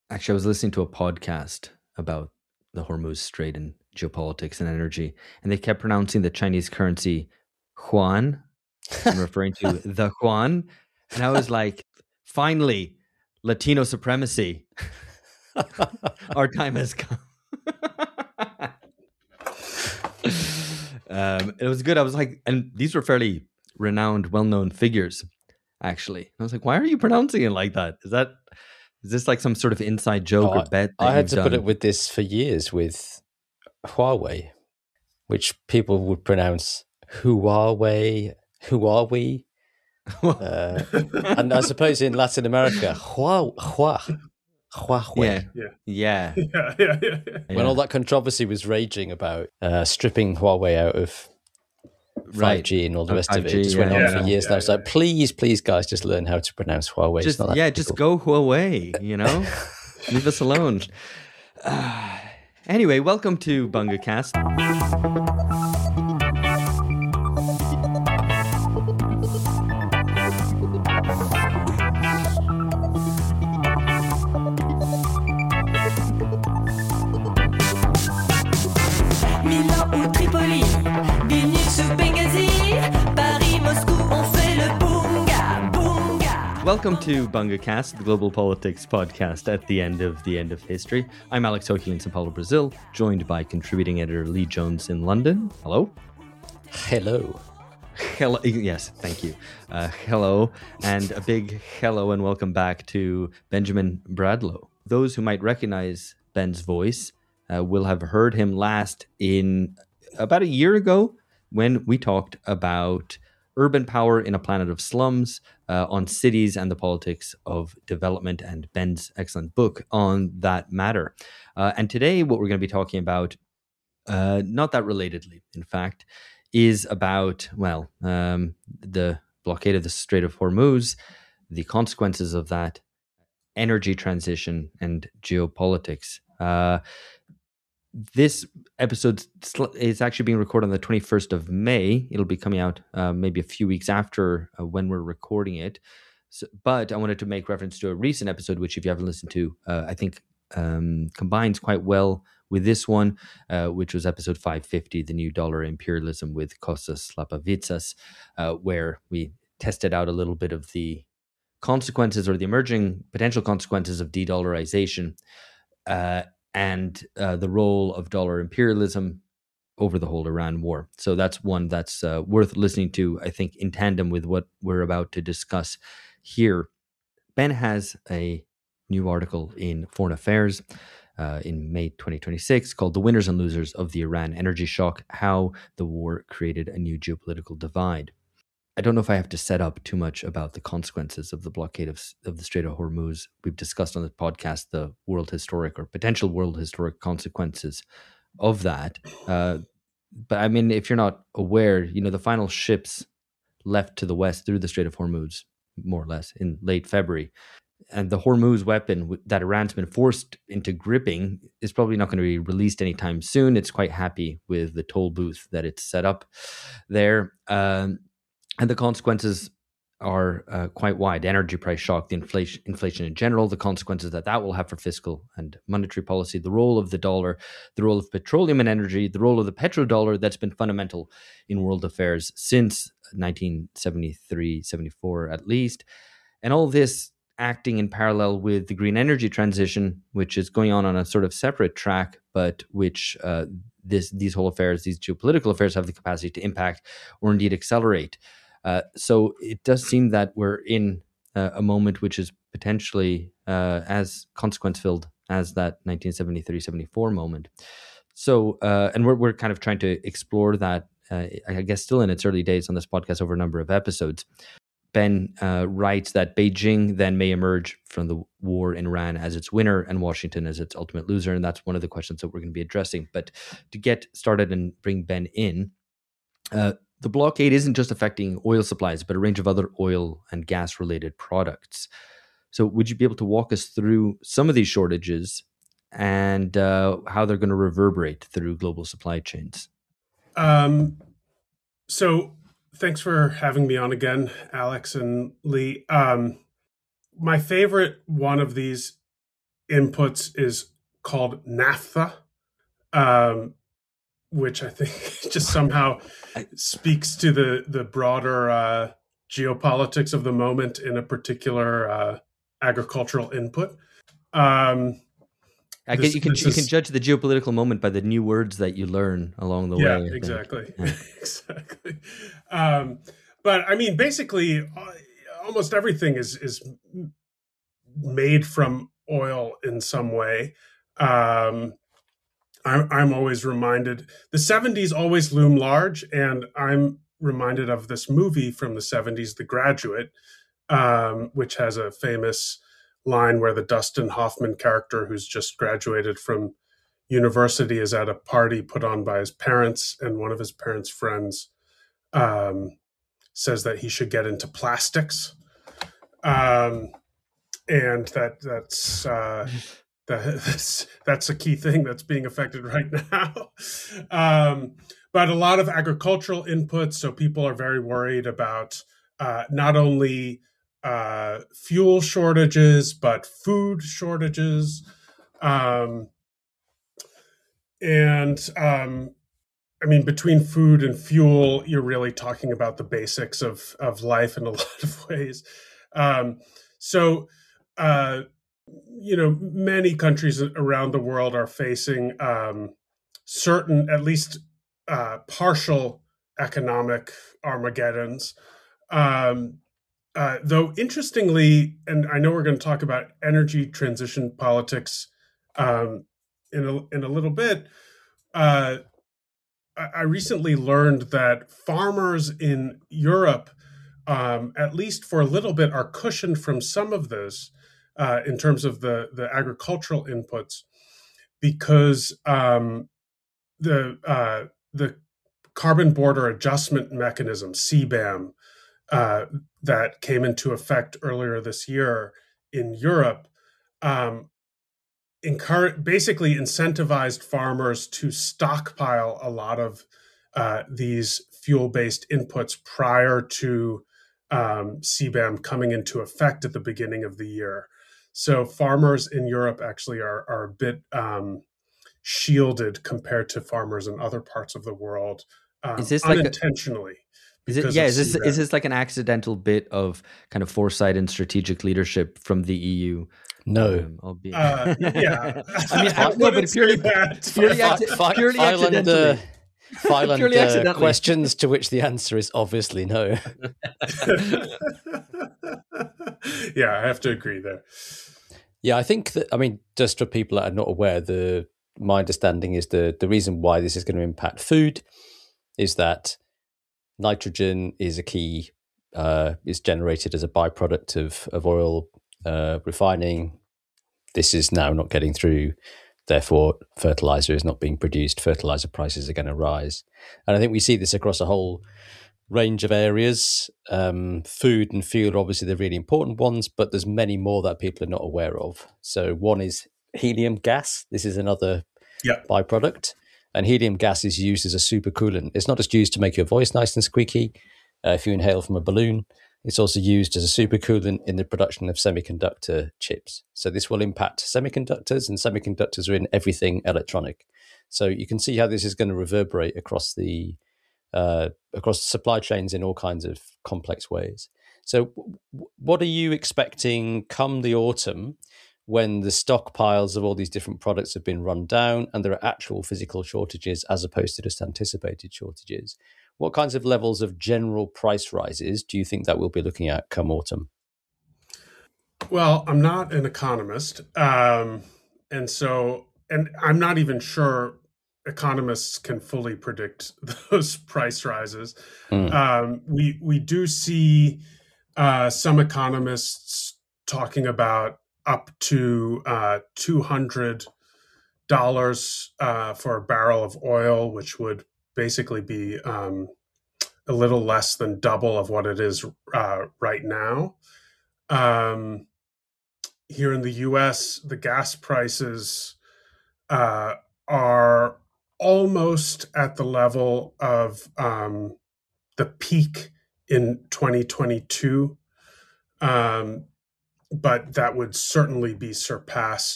Actually, I was listening to a podcast about the Hormuz Strait and geopolitics and energy, and they kept pronouncing the Chinese currency Yuan and referring to the Yuan. And I was like, finally, Latino supremacy. Our time has come. It was good. I was like, and these were fairly renowned, well-known figures, actually. I was like, why are you pronouncing it like that? Is this like some sort of inside joke or bet that I had you've to done? put up with this for years with Huawei, which people would pronounce Huawei, Huawei. And I suppose in Latin America, Huawei. Yeah. When all that controversy was raging about stripping Huawei out of 5G and all the rest of it, it just went on for years. And I was like, please, guys, just learn how to pronounce Huawei. Just go Huawei, leave us alone. Anyway, welcome to BungaCast. Milan ou Tripoli, Vilnius ou Benghazi, Paris, Moscou, on fait le bunga, bunga. Welcome to BungaCast, the global politics podcast at the end of history. I'm Alex Hochul in São Paulo, Brazil, joined by contributing editor Lee Jones in London. Hello. Hello. Hello. Yes, thank you. Hello, and a big hello and welcome back to Benjamin Bradlow. Those who might recognize Ben's voice will have heard him last in about a year ago when we talked about urban power in a planet of slums, on cities and the politics of development, and Ben's excellent book on that matter. And today, what we're going to be talking about, not that relatedly, in fact, is about, the blockade of the Strait of Hormuz, the consequences of that, energy transition, and geopolitics. This episode is actually being recorded on the 21st of May. It'll be coming out maybe a few weeks after when we're recording it. But I wanted to make reference to a recent episode, which if you haven't listened to, I think combines quite well with this one, which was episode 550, The New Dollar Imperialism with Kostas Lapavitsas, where we tested out a little bit of the consequences or the emerging potential consequences of de-dollarization, and the role of dollar imperialism over the whole Iran war. So that's one that's worth listening to, I think, in tandem with what we're about to discuss here. Ben has a new article in Foreign Affairs in May 2026 called The Winners and Losers of the Iran Energy Shock, How the War Created a New Geopolitical Divide. I don't know if I have to set up too much about the consequences of the blockade of the Strait of Hormuz. We've discussed on the podcast the world historic or potential world historic consequences of that. But I mean, if you're not aware, the final ships left to the west through the Strait of Hormuz, more or less, in late February. And the Hormuz weapon that Iran's been forced into gripping is probably not going to be released anytime soon. It's quite happy with the toll booth that it's set up there. And the consequences are quite wide. Energy price shock, the inflation in general, the consequences that will have for fiscal and monetary policy, the role of the dollar, the role of petroleum and energy, the role of the petrodollar that's been fundamental in world affairs since 1973, 74 at least. And all this acting in parallel with the green energy transition, which is going on a sort of separate track, but which these whole affairs, these geopolitical affairs have the capacity to impact or indeed accelerate. So it does seem that we're in a moment which is potentially as consequence-filled as that 1973-74 moment. So, and we're kind of trying to explore that, I guess still in its early days on this podcast over a number of episodes. Ben writes that Beijing then may emerge from the war in Iran as its winner and Washington as its ultimate loser. And that's one of the questions that we're going to be addressing. But to get started and bring Ben in, the blockade isn't just affecting oil supplies, but a range of other oil and gas related products. So would you be able to walk us through some of these shortages and how they're going to reverberate through global supply chains? So thanks for having me on again, Alex and Lee. My favorite one of these inputs is called naphtha, which I think just somehow speaks to the broader geopolitics of the moment in a particular agricultural input. I guess you can judge the geopolitical moment by the new words that you learn along the way. Yeah, exactly. Yeah. Exactly. But I mean, basically, almost everything is made from oil in some way. I'm always reminded, the 70s always loom large, and I'm reminded of this movie from the 70s, The Graduate, which has a famous line where the Dustin Hoffman character, who's just graduated from university, is at a party put on by his parents, and one of his parents' friends says that he should get into plastics, and that's a key thing that's being affected right now. But a lot of agricultural inputs, so people are very worried about not only fuel shortages, but food shortages. I mean, between food and fuel, you're really talking about the basics of life in a lot of ways. Many countries around the world are facing certain, at least partial economic Armageddons. Though interestingly, and I know we're going to talk about energy transition politics in a little bit, I recently learned that farmers in Europe, at least for a little bit, are cushioned from some of this in terms of the agricultural inputs, because the Carbon Border Adjustment Mechanism, CBAM, that came into effect earlier this year in Europe, basically incentivized farmers to stockpile a lot of these fuel-based inputs prior to CBAM coming into effect at the beginning of the year. So farmers in Europe actually are a bit shielded compared to farmers in other parts of the world, is this unintentionally. Is this like an accidental bit of kind of foresight and strategic leadership from the EU? No. Yeah. I mean, no, but purely accidentally. Violent questions to which the answer is obviously no. Yeah, I have to agree there. Yeah, I think that, I mean, just for people that are not aware, my understanding is the reason why this is going to impact food is that nitrogen is is generated as a byproduct of oil refining. This is now not getting through. Therefore, fertilizer is not being produced. Fertilizer prices are going to rise. And I think we see this across a whole range of areas. Food and fuel are obviously the really important ones, but there's many more that people are not aware of. So one is helium gas. This is another byproduct. And helium gas is used as a supercoolant. It's not just used to make your voice nice and squeaky if you inhale from a balloon. It's also used as a supercoolant in the production of semiconductor chips. So this will impact semiconductors, and semiconductors are in everything electronic. So you can see how this is going to reverberate across the supply chains in all kinds of complex ways. So what are you expecting come the autumn, when the stockpiles of all these different products have been run down and there are actual physical shortages as opposed to just anticipated shortages? What kinds of levels of general price rises do you think that we'll be looking at come autumn? Well, I'm not an economist. And I'm not even sure economists can fully predict those price rises. We do see some economists talking about up to $200 for a barrel of oil, which would basically be a little less than double of what it is right now. Here in the US, the gas prices are almost at the level of the peak in 2022. But that would certainly be surpassed